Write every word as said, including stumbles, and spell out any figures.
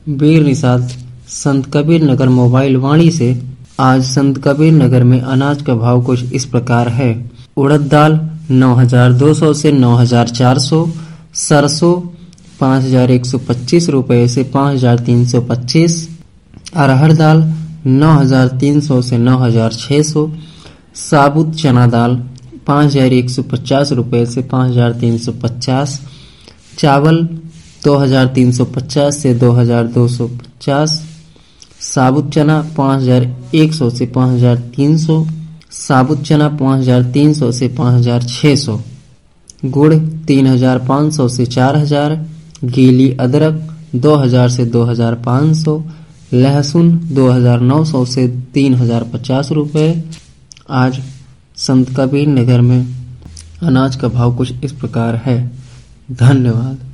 वीर निषाद संत Kabir Nagar mobile वाणी से। आज संत कबीर नगर में अनाज का भाव कुछ इस प्रकार है। उड़द दाल नौ हजार दो सौ से नौ हजार चार सौ, सरसों पाँच हजार एक सौ पच्चीस रुपये से पाँच हजार तीन सौ पच्चीस, अरहर दाल नौ हजार तीन सौ से नौ हजार छः सौ, साबुत चना दाल पाँच हजार एक सौ पचास रुपये से पाँच हजार तीन सौ पचास, चावल दो हजार तीन सौ पचास से दो हजार दो सौ पचास, साबुत चना पाँच हजार एक सौ से पाँच हजार तीन सौ, साबुत चना पाँच हजार तीन सौ से पाँच हजार छः सौ, गुड़ तीन हजार पाँच सौ से चार हजार, गीली अदरक दो हजार से दो हजार पाँच सौ, लहसुन दो हजार नौ सौ से तीन हजार पचास रुपये। आज संत कबीर नगर में अनाज का भाव कुछ इस प्रकार है। धन्यवाद।